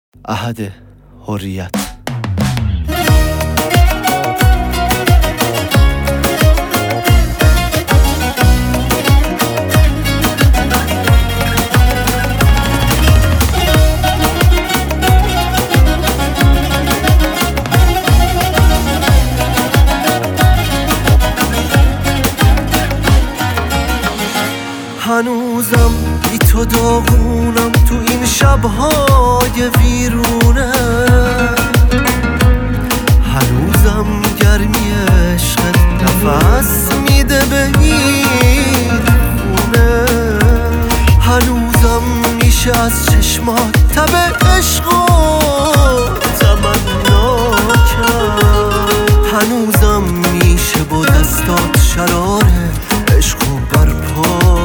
عهد حریت. هنوزم بی تو داغونم تو این شب‌های ویرونه، هنوزم گرمی عشقت نفس میده به این خونه، هنوزم میشه از چشمات تب عشقو تمنا کرد، هنوزم میشه با دستات شرار عشقو برپا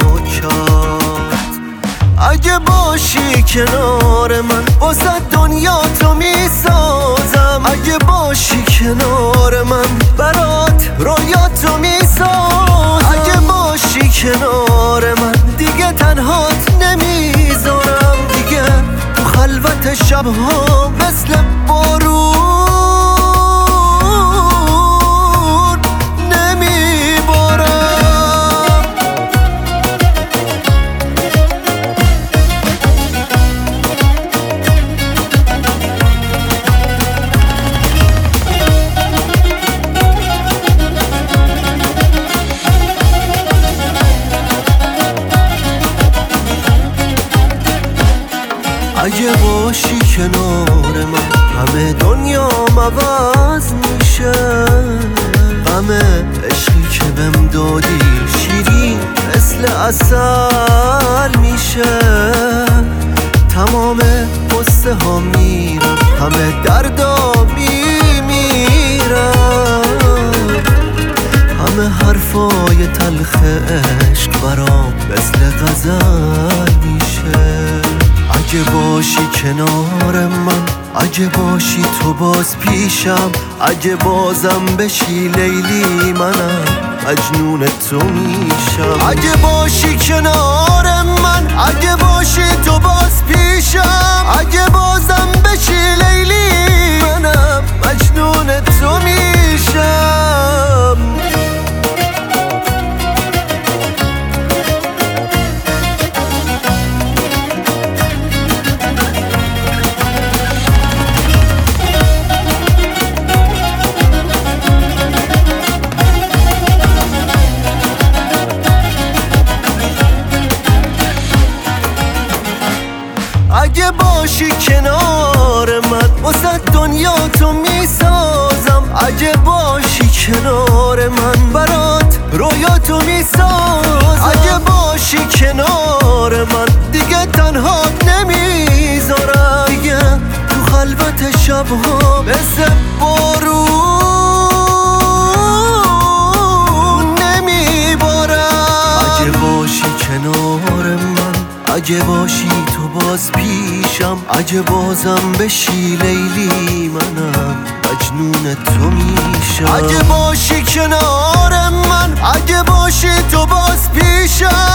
کرد. اگه باشی کنار من واسه دنیا تو میسازم، اگه باشی کنار من برات رویاتو میسازم، اگه باشی کنار من دیگه تنهات نمیذارم، دیگه تو خلوت شبها مثل بارون اگه باشی کنار من همه دنیام عوض میشه، غم عشقی که بهم دادی شیرین مثل عسل میشه، تمام قصه ها میرن همه دردا میمیرن، همه حرفای تلخ عشق برام مثل غزل میشه. اگه باشی کنار من، اگه باشی تو باز پیشم، اگه بازم بشی لیلی منم مجنون تو میشم، اگه باشی کنار من، اگه باشی تو باز پیشم، اگه بازم بشی لیلی منم مجنون تو میشم. اگه باشی کنار من واسه دنیا تو میسازم، اگه باشی کنار من برات رویاتو میسازم، اگه باشی کنار من دیگه تنهات نمیذارم، دیگه تو خلوت شبها مثل بارون نمیبارم. اگه باشی کنار من، اگه باشی تو باز پیشم، اگه بازم بشی لیلی منم مجنون تو میشم، اگه باشی کنار من، اگه باشی تو باز پیشم.